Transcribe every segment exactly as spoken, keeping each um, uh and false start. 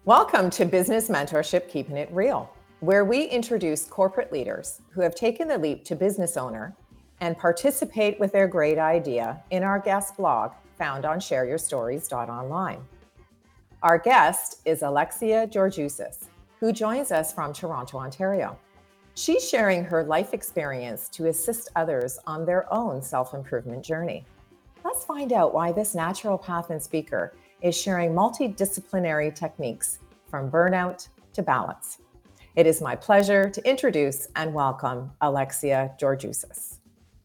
Welcome to Business Mentorship Keeping It Real, where we introduce corporate leaders who have taken the leap to business owner and participate with their great idea in our guest blog found on share your stories dot online. Our guest is Alexia Georgiousis, who joins us from Toronto, Ontario. She's sharing her life experience to assist others on their own self-improvement journey. Let's find out why this naturopath and speaker is sharing multidisciplinary techniques from burnout to balance. It is my pleasure to introduce and welcome Alexia Georgiousis.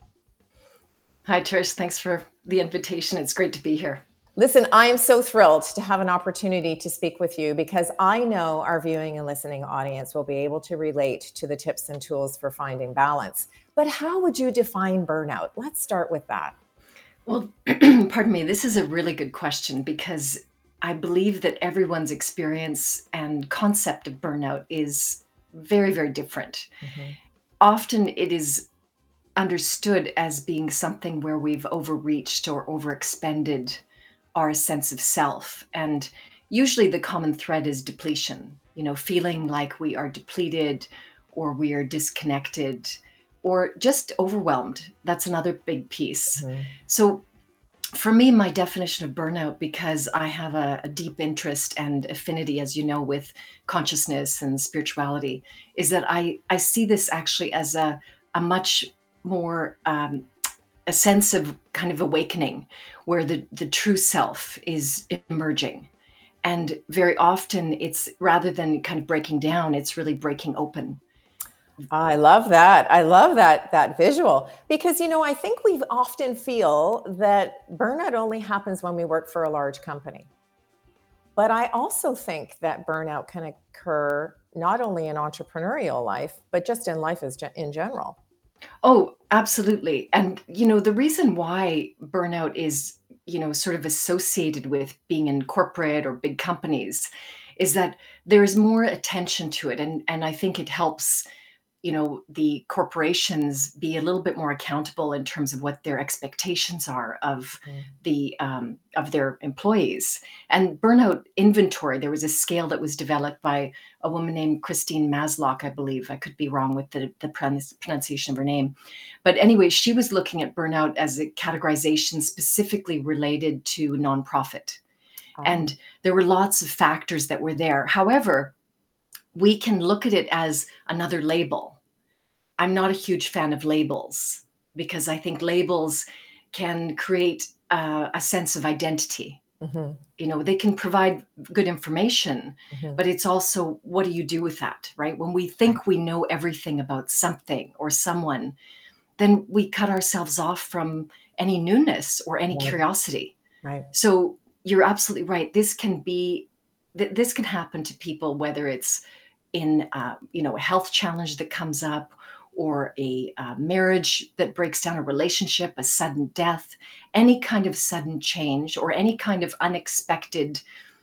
Hi, Trish. Thanks for the invitation. It's great to be here. Listen, I am so thrilled to have an opportunity to speak with you because I know our viewing and listening audience will be able to relate to the tips and tools for finding balance. But how would you define burnout? Let's start with that. Well, pardon me, this is a really good question because I believe that everyone's experience and concept of burnout is very, very different. Mm-hmm. Often it is understood as being something where we've overreached or overexpended our sense of self. And usually the common thread is depletion, you know, feeling like we are depleted or we are disconnected or just overwhelmed. That's another big piece. Mm-hmm. So for me, my definition of burnout, because I have a, a deep interest and affinity, as you know, with consciousness and spirituality, is that I, I see this actually as a, a much more, um, a sense of kind of awakening where the, the true self is emerging. And very often it's rather than kind of breaking down, it's really breaking open. I love that. I love that that visual because, you know, I think we often feel that burnout only happens when we work for a large company. But I also think that burnout can occur not only in entrepreneurial life, but just in life as in general. Oh, absolutely. And, you know, the reason why burnout is, you know, sort of associated with being in corporate or big companies is that there's more attention to it. And, and I think it helps, you know, the corporations be a little bit more accountable in terms of what their expectations are of mm. the um, of their employees. And burnout inventory, there was a scale that was developed by a woman named Christine Masloch, I believe. I could be wrong with the, the pronunciation of her name. But anyway, she was looking at burnout as a categorization specifically related to nonprofit. Oh. And there were lots of factors that were there. However, we can look at it as another label. I'm not a huge fan of labels because I think labels can create uh, a sense of identity. Mm-hmm. You know, they can provide good information, mm-hmm. but it's also, what do you do with that, right? When we think we know everything about something or someone, then we cut ourselves off from any newness or any right. curiosity. Right. So you're absolutely right. This can be, th- this can happen to people, whether it's in, uh, you know, a health challenge that comes up or a uh, marriage that breaks down, a relationship, a sudden death, any kind of sudden change or any kind of unexpected,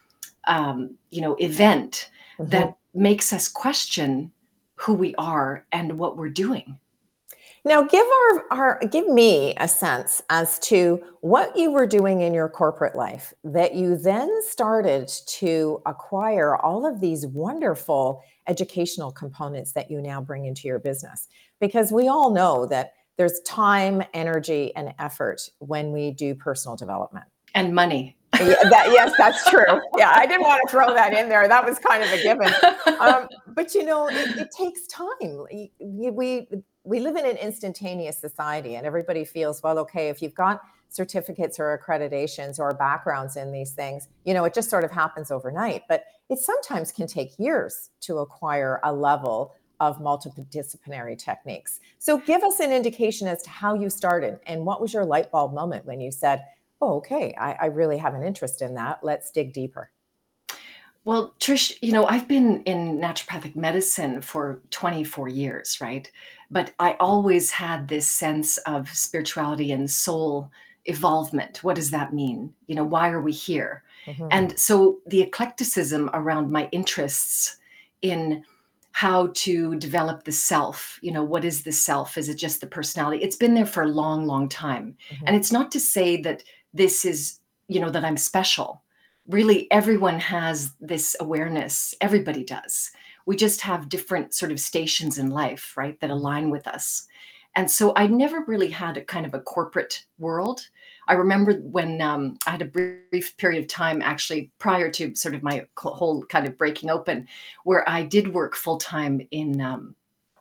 um, you know, event mm-hmm. that makes us question who we are and what we're doing. Now, give our, our give me a sense as to what you were doing in your corporate life that you then started to acquire all of these wonderful educational components that you now bring into your business. Because we all know that there's time, energy, and effort when we do personal development. And money. Yeah, that, yes, that's true. Yeah, I didn't want to throw that in there. That was kind of a given. Um, but, you know, it, it takes time. We, we we live in an instantaneous society and everybody feels, well, okay, if you've got certificates or accreditations or backgrounds in these things, you know, it just sort of happens overnight. But it sometimes can take years to acquire a level of multidisciplinary techniques. So give us an indication as to how you started and what was your light bulb moment when you said, oh, okay, I, I really have an interest in that. Let's dig deeper. Well, Trish, you know, I've been in naturopathic medicine for twenty-four years, right? But I always had this sense of spirituality and soul evolvement. What does that mean? You know, why are we here? Mm-hmm. And so the eclecticism around my interests in how to develop the self, you know, what is the self? Is it just the personality? It's been there for a long, long time. Mm-hmm. And it's not to say that this is, you know, that I'm special. really everyone has this awareness. Everybody does. We just have different sort of stations in life, right, that align with us. And so I never really had a kind of a corporate world. I remember when um, I had a brief period of time actually prior to sort of my co- whole kind of breaking open, where I did work full time in um,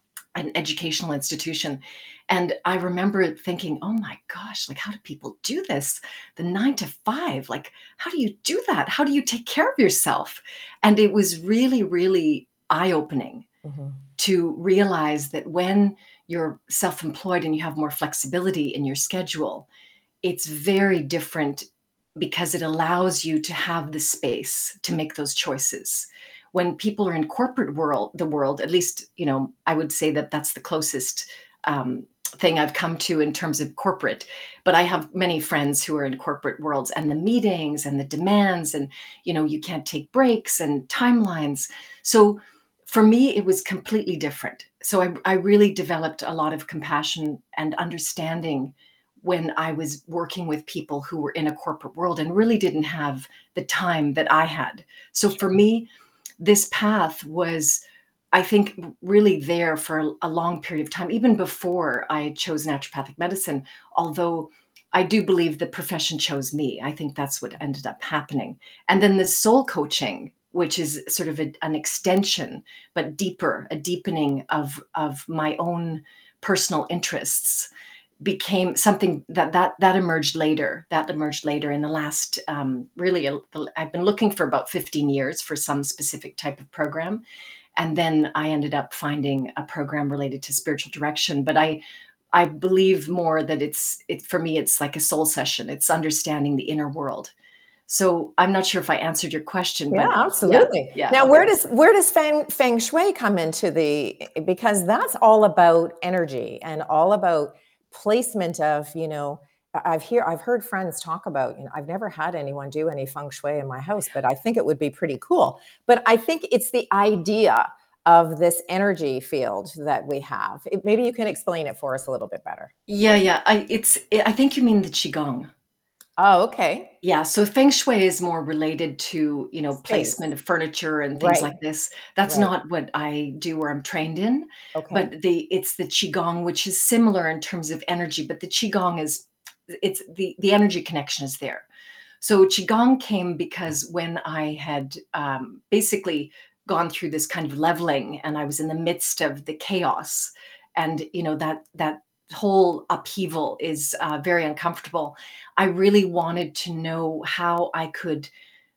an educational institution. And I remember thinking, oh my gosh, like, how do people do this? The nine to five, like, how do you do that? How do you take care of yourself? And it was really, really eye opening Mhm. to realize that when you're self employed and you have more flexibility in your schedule, it's very different because it allows you to have the space to make those choices. When people are in corporate world, the world, at least, you know, I would say that that's the closest um, thing I've come to in terms of corporate. But I have many friends who are in corporate worlds, and the meetings and the demands, and you know, you can't take breaks and timelines. So for me, it was completely different. So I, I really developed a lot of compassion and understanding when I was working with people who were in a corporate world and really didn't have the time that I had. So for me, this path was, I think, really there for a, a long period of time, even before I chose naturopathic medicine, although I do believe the profession chose me. I think that's what ended up happening. And then the soul coaching, which is sort of a, an extension, but deeper, a deepening of, of my own personal interests, became something that that that emerged later. That emerged later in the last um, really. a- I've been looking for about fifteen years for some specific type of program, and then I ended up finding a program related to spiritual direction. But I I believe more that it's it for me. It's like a soul session. It's understanding the inner world. So I'm not sure if I answered your question, Yeah, but yeah, absolutely. yeah, Now, where okay. does where does feng feng shui come into the, because that's all about energy and all about placement of, you know, I- I've hear I've heard friends talk about, you know, I've never had anyone do any feng shui in my house, but I think it would be pretty cool. But I think it's the idea of this energy field that we have. It- maybe you can explain it for us a little bit better. Yeah, yeah. I it's I think you mean the qigong. Oh, okay. Yeah, so feng shui is more related to, you know, Space. placement of furniture and things Right. like this. That's Right. not what I do or I'm trained in, Okay. but the it's the qigong, which is similar in terms of energy, but the qigong is it's the the energy connection is there. So qigong came because when I had um, basically gone through this kind of leveling, and I was in the midst of the chaos, and you know that that whole upheaval is uh, very uncomfortable. I really wanted to know how I could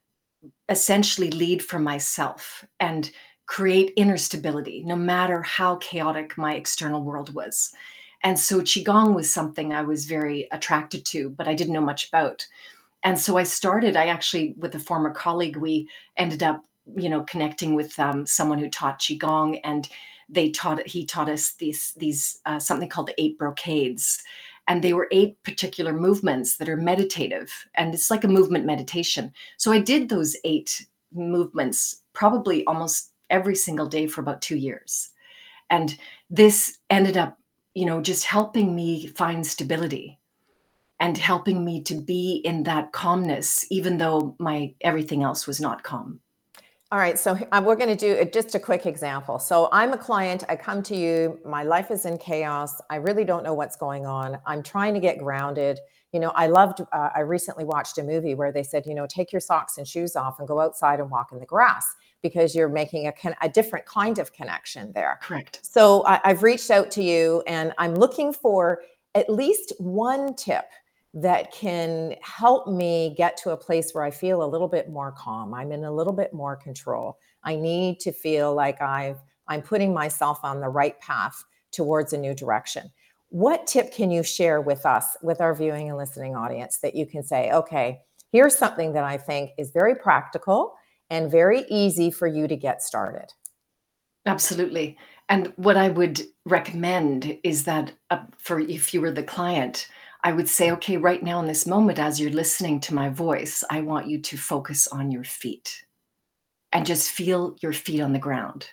essentially lead for myself and create inner stability, no matter how chaotic my external world was. And so qigong was something I was very attracted to, but I didn't know much about. And so I started, I actually, with a former colleague, we ended up, you know, connecting with um, someone who taught Qigong, and they taught, he taught us these, these, uh, something called the eight brocades. And they were eight particular movements that are meditative. And it's like a movement meditation. So I did those eight movements probably almost every single day for about two years. And this ended up, you know, just helping me find stability and helping me to be in that calmness, even though my everything else was not calm. All right, so h- uh, we're going to do a- just a quick example. So I'm a client. I come to you. My life is in chaos. I really don't know what's going on. I'm trying to get grounded. You know, I loved. Uh, I recently watched a movie where they said, you know, take your socks and shoes off and go outside and walk in the grass because you're making a con- a different kind of connection there. Correct. So I, I've reached out to you, and I'm looking for at least one tip that can help me get to a place where I feel a little bit more calm. I'm in a little bit more control. I need to feel like I've I'm putting myself on the right path towards a new direction. What tip can you share with us, with our viewing and listening audience, that you can say, okay, here's something that I think is very practical and very easy for you to get started? Absolutely. And what I would recommend is that uh, for if you were the client, I would say, okay, right now in this moment, as you're listening to my voice, I want you to focus on your feet and just feel your feet on the ground.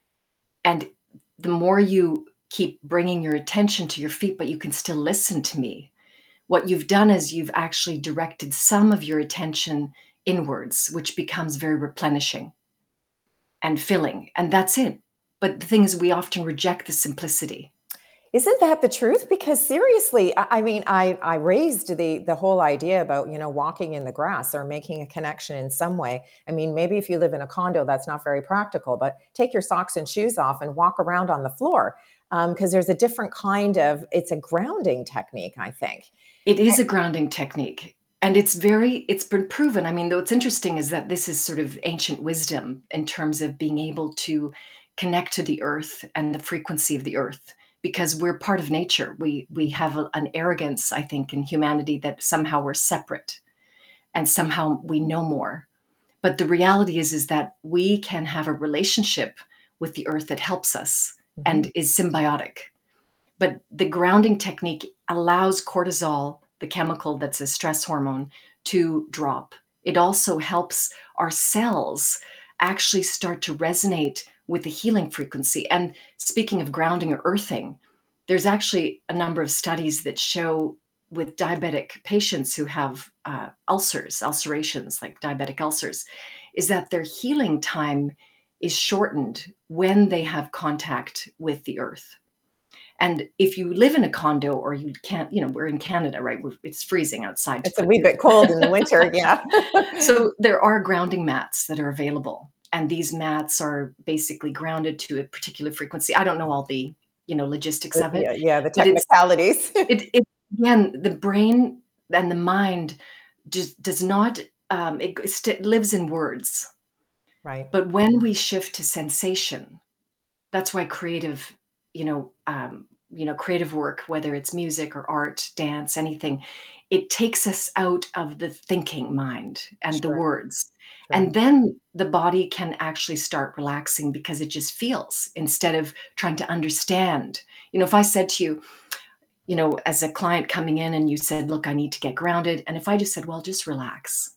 And the more you keep bringing your attention to your feet, but you can still listen to me, what you've done is you've actually directed some of your attention inwards, which becomes very replenishing and filling, and that's it. But the thing is, we often reject the simplicity. Isn't that the truth? Because seriously, I, I mean, I I raised the the whole idea about, you know, walking in the grass or making a connection in some way. I mean, maybe if you live in a condo, that's not very practical, but take your socks and shoes off and walk around on the floor, because there's a different kind of, it's a grounding technique, I think. It is a grounding technique, and it's very it's been proven. I mean, though what's interesting is that this is sort of ancient wisdom in terms of being able to connect to the earth and the frequency of the earth, because we're part of nature. We we have a, an arrogance, I think, in humanity that somehow we're separate and somehow we know more. But the reality is is that we can have a relationship with the earth that helps us Mhm. and is symbiotic. But the grounding technique allows cortisol, the chemical that's a stress hormone, to drop. It also helps our cells actually start to resonate with the healing frequency. And speaking of grounding or earthing, there's actually a number of studies that show with diabetic patients who have uh, ulcers, ulcerations like diabetic ulcers, is that their healing time is shortened when they have contact with the earth. And if you live in a condo or you can't, you know, we're in Canada, right? We're, it's freezing outside to It's a put wee your. bit cold in the winter, yeah. So there are grounding mats that are available. And these mats are basically grounded to a particular frequency. I don't know all the, you know, logistics The- of it, yeah, yeah, the but it's, technicalities. it, it again, the brain and the mind just does not, um, it, it lives in words. Right. But when we shift to sensation, that's why creative, you know, um, you know, creative work, whether it's music or art, dance, anything, it takes us out of the thinking mind and the Sure, words. sure. And then the body can actually start relaxing because it just feels instead of trying to understand. You know, if I said to you, you know, as a client coming in and you said, look, I need to get grounded. And if I just said, well, just relax,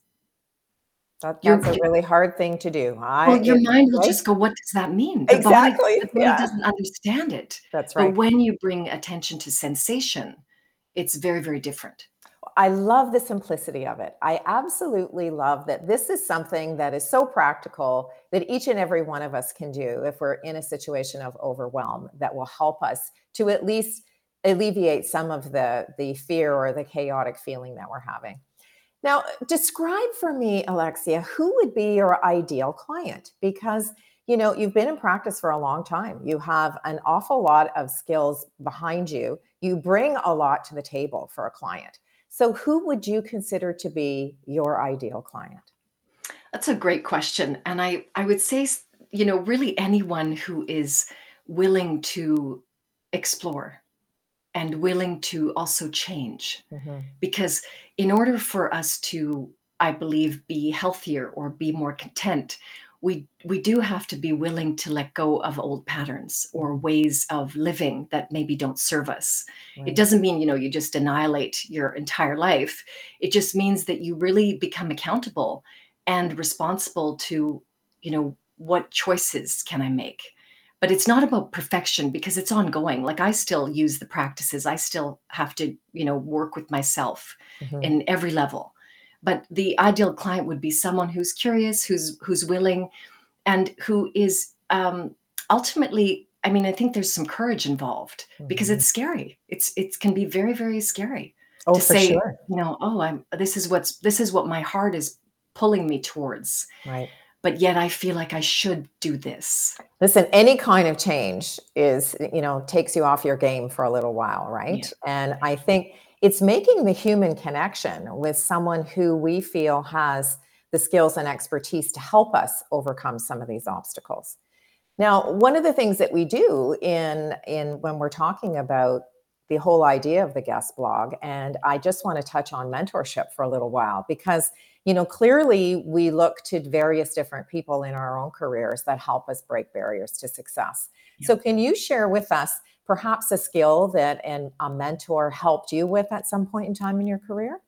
That your that's a really hard thing to do. I Well, your it mind will right? just go, "What does that mean?" The body Exactly, the body yeah. doesn't understand it. That's But right. when you bring attention to sensation, it's very, very different. I love the simplicity of it. I absolutely love that this is something that is so practical that each and every one of us can do if we're in a situation of overwhelm, that will help us to at least alleviate some of the the fear or the chaotic feeling that we're having. Now, describe for me, Alexia, who would be your ideal client? Because, you know, you've been in practice for a long time. You have an awful lot of skills behind you. You bring a lot to the table for a client. So, who would you consider to be your ideal client? That's a great question, and I I would say, s you know, really anyone who is willing to explore and willing to also change. Mhm. Because in order for us to, I believe, be healthier or be more content, we we do have to be willing to let go of old patterns or Mhm. ways of living that maybe don't serve us. It Right. doesn't mean, you know, you just annihilate your entire life. It just means that you really become accountable and responsible to, you know, what choices can I make? But it's not about perfection because it's ongoing. Like I still use the practices. I still have to, you know, work with myself Mhm. in every level. But the ideal client would be someone who's curious, who's who's willing, and who is um, ultimately. I mean, I think there's some courage involved because Mhm. it's scary. It's it can be very very scary Oh, to for say, sure. you know, oh, I'm this is what's this is what my heart is pulling me towards, Right. but yet I feel like I should do this. Listen, any kind of change is, you know, takes you off your game for a little while, Yeah. right? And I think it's making the human connection with someone who we feel has the skills and expertise to help us overcome some of these obstacles. Now, one of the things that we do in in when we're talking about the whole idea of the guest blog, and I just want to touch on mentorship for a little while because, you know, clearly we look to various different people in our own careers that help us break barriers to success. Yeah. So can you share with us perhaps a skill that and a mentor helped you with at some point in time in your career?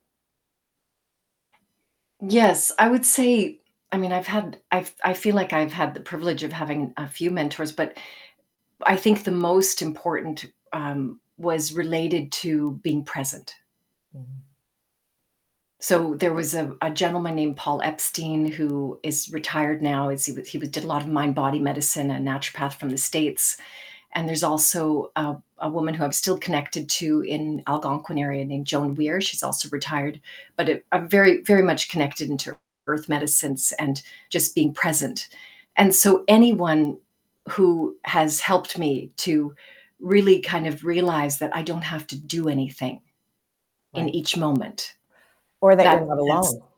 Yes, I would say, I mean, I've had I've I feel like I've had the privilege of having a few mentors, but I think the most important, um, was related to being present. Mhm. So there was a, a gentleman named Paul Epstein who is retired now. Is he, was- he was- did a lot of mind body medicine, a naturopath from the States. And there's also a, a woman who I'm still connected to in Algonquin area named Joan Weir. She's also retired, but it, I'm very, very much connected into earth medicines and just being present. And so anyone who has helped me to really kind of realize that I don't have to do anything in Right. each moment. Or that you're That not that's alone.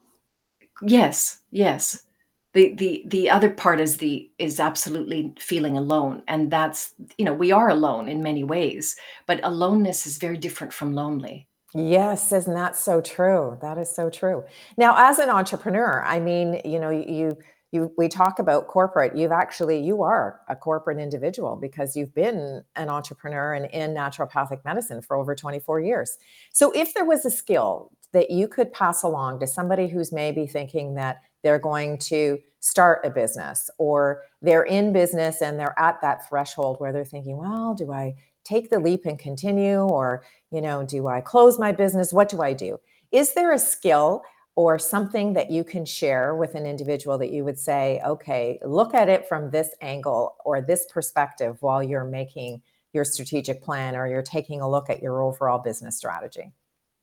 yes, yes. The the the other part is the is absolutely feeling alone, and that's, you know, we are alone in many ways, but aloneness is very different from lonely. Yes, isn't that so true? That is so true. Now, as an entrepreneur, I mean, you know, you you we talk about corporate. You've actually you are a corporate individual because you've been an entrepreneur and in naturopathic medicine for over twenty-four years. So if there was a skill that you could pass along to somebody who's maybe thinking that they're going to start a business or they're in business and they're at that threshold where they're thinking, well, do I take the leap and continue or you know, do I close my business? What do I do? Is there a skill or something that you can share with an individual that you would say, okay, look at it from this angle or this perspective while you're making your strategic plan or you're taking a look at your overall business strategy?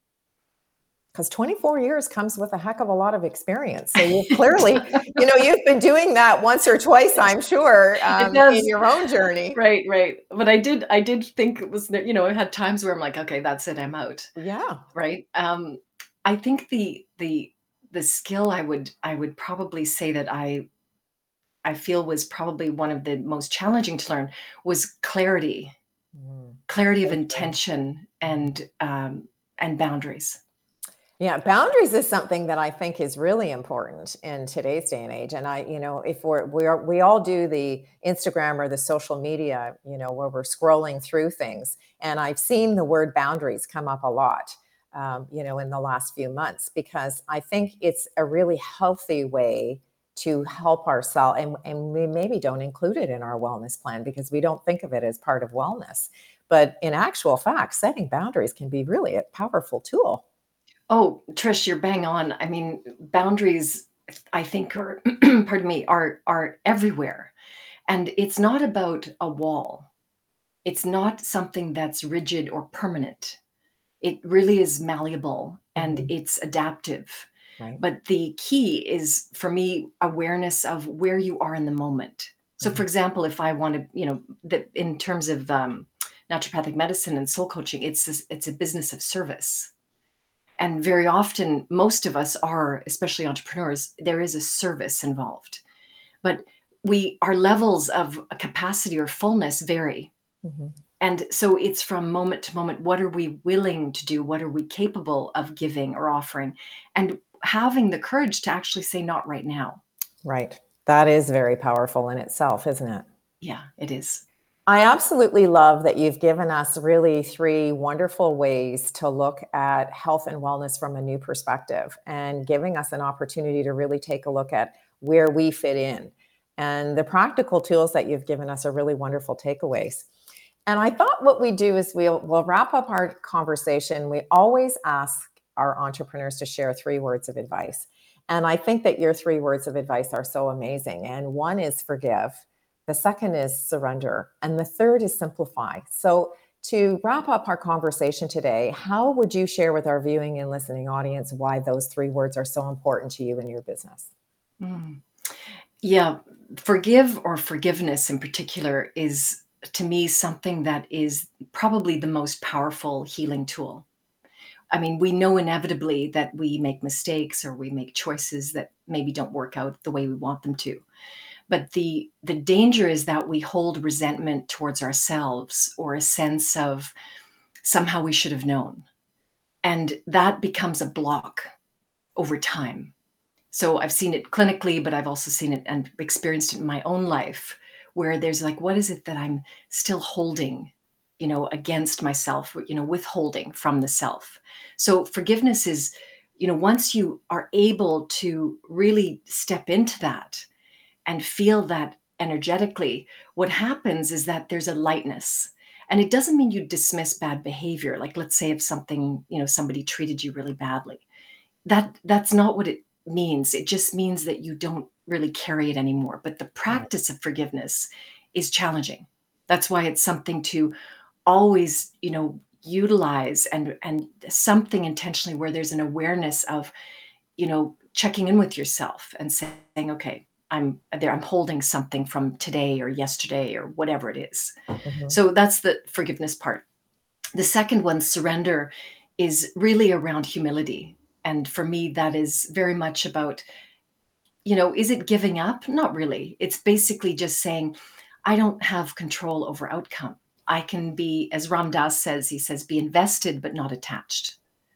Because twenty-four years comes with a heck of a lot of experience. So you've clearly, you know, you've been doing that once or twice, I'm sure, It um, in does. your own journey. Right, right. But I did I did think it was, you know, I had times where I'm like, "Okay, that's it, I'm out." Yeah. Right? Um, I think the the the skill I would I would probably say that I I feel was probably one of the most challenging to learn was clarity. Mm, Clarity of so true. intention Mhm. and, um, and boundaries. Yeah, boundaries is something that I think is really important in today's day and age. And I, you know, if we're we are we all do the Instagram or the social media, you know, where we're scrolling through things, and I've seen the word boundaries come up a lot, um, you know, in the last few months because I think it's a really healthy way to help ourselves, and and we maybe don't include it in our wellness plan because we don't think of it as part of wellness. But in actual fact, setting boundaries can be really a powerful tool. Oh, Trish, you're bang on. I mean, boundaries, I think are pardon me, are are everywhere. And it's not about a wall. It's not something that's rigid or permanent. It really is malleable and Mhm. it's adaptive. Right. But the key is for me awareness of where you are in the moment. So, for Mhm. example, if I want to, you know, that in terms of um, naturopathic medicine and soul coaching, it's this, it's a business of service. And very often, most of us are, especially entrepreneurs, there is a service involved. But we our levels of capacity or fullness vary. Mhm. And so it's from moment to moment, what are we willing to do? What are we capable of giving or offering? And having the courage to actually say, not right now. Right. That is very powerful in itself, isn't it? Yeah, it is. I absolutely love that you've given us really three wonderful ways to look at health and wellness from a new perspective and giving us an opportunity to really take a look at where we fit in. And the practical tools that you've given us are really wonderful takeaways. And I thought what we do is we'll we'll wrap up our conversation. We always ask our entrepreneurs to share three words of advice. And I think that your three words of advice are so amazing. And one is forgive, the second is surrender, and the third is simplify. So to wrap up our conversation today, how would you share with our viewing and listening audience why those three words are so important to you in your business? Mm. Yeah, forgive or forgiveness in particular is to me something that is probably the most powerful healing tool. I mean, we know inevitably that we make mistakes or we make choices that maybe don't work out the way we want them to. But the the danger is that we hold resentment towards ourselves or a sense of somehow we should have known. And that becomes a block over time. So I've seen it clinically, but I've also seen it and experienced it in my own life where there's like, what is it that I'm still holding, you know, against myself, you know, withholding from the self. So forgiveness is, you know, once you are able to really step into that and feel that energetically, what happens is that there's a lightness. And it doesn't mean you dismiss bad behavior. Like, let's say if something, you know, somebody treated you really badly, that that's not what it means. It just means that you don't really carry it anymore. But the Right. practice of forgiveness is challenging. That's why it's something to always, you know, utilize, and and something intentionally where there's an awareness of, you know, checking in with yourself and saying, okay, I'm there, I'm holding something from today or yesterday or whatever it is. Mhm. So that's the forgiveness part. The second one, surrender, is really around humility. And for me, that is very much about, you know, is it giving up? Not really. It's basically just saying, I don't have control over outcome. I can be, as Ram Dass says, he says, be invested but not attached.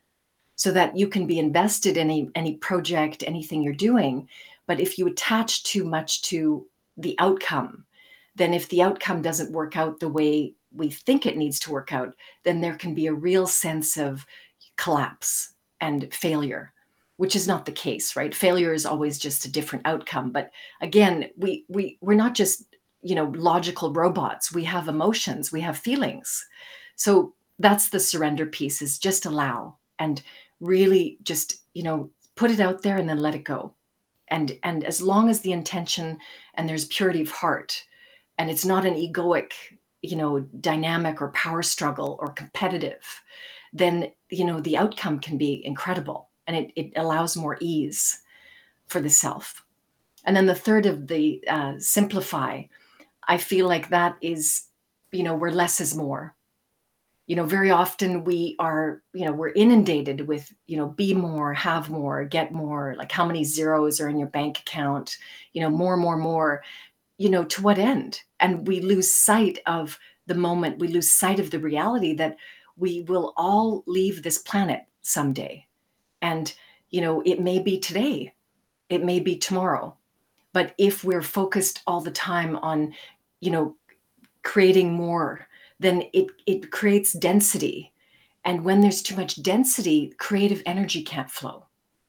So that you can be invested in any, any project, anything you're doing. But if you attach too much to the outcome, then if the outcome doesn't work out the way we think it needs to work out, then there can be a real sense of collapse and failure, which is not the case, right? Failure is always just a different outcome. But again, we we we're not just, you know, logical robots. We have emotions, we have feelings. So that's the surrender piece, is just allow and really just, you know, put it out there and then let it go. And and as long as the intention and there's purity of heart, and it's not an egoic, you know, dynamic or power struggle or competitive, then, you know, the outcome can be incredible, and it, it allows more ease for the self. And then the third of the uh, simplify, I feel like that is, you know, where less is more. You know, very often we are, you know, we're inundated with, you know, be more, have more, get more, like how many zeros are in your bank account, you know, more, more, more, you know, to what end? And we lose sight of the moment, we lose sight of the reality that we will all leave this planet someday. And, you know, it may be today, it may be tomorrow. But if we're focused all the time on, you know, creating more, then it it creates density. And when there's too much density, creative energy can't flow.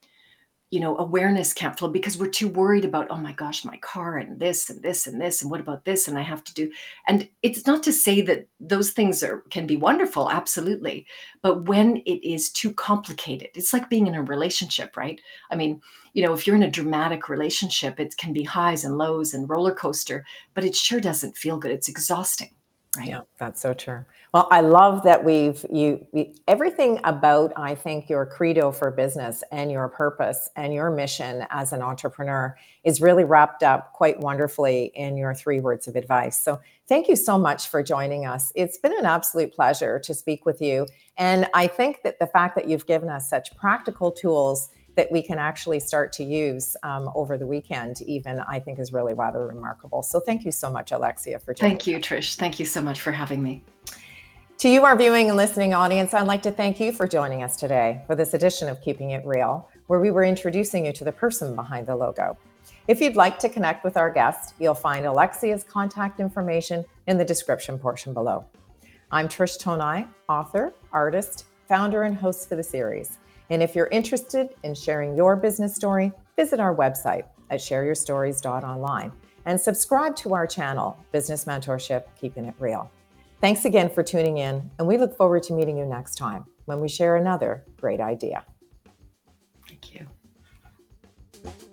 You know, awareness can't flow because we're too worried about, oh my gosh, my car and this and this and this and what about this and I have to do. And it's not to say that those things are can be wonderful, absolutely. But when it is too complicated, it's like being in a relationship, right? I mean, you know, if you're in a dramatic relationship, it can be highs and lows and roller coaster, but it sure doesn't feel good. It's exhausting, right? Yeah, that's so true. Well, I love that we've you we, everything about, I think, your credo for business and your purpose and your mission as an entrepreneur is really wrapped up quite wonderfully in your three words of advice. So thank you so much for joining us. It's been an absolute pleasure to speak with you. And I think that the fact that you've given us such practical tools that we can actually start to use um, over the weekend, even, I think is really rather remarkable. So thank you so much, Alexia, for joining Thank you, us. Trish. Thank you so much for having me. To you, our viewing and listening audience, I'd like to thank you for joining us today for this edition of Keeping It Real, where we were introducing you to the person behind the logo. If you'd like to connect with our guest, you'll find Alexia's contact information in the description portion below. I'm Trish Tonai, author, artist, founder, and host for the series. And if you're interested in sharing your business story, visit our website at share your stories dot online and subscribe to our channel, Business Mentorship, Keeping It Real. Thanks again for tuning in, and we look forward to meeting you next time when we share another great idea. Thank you.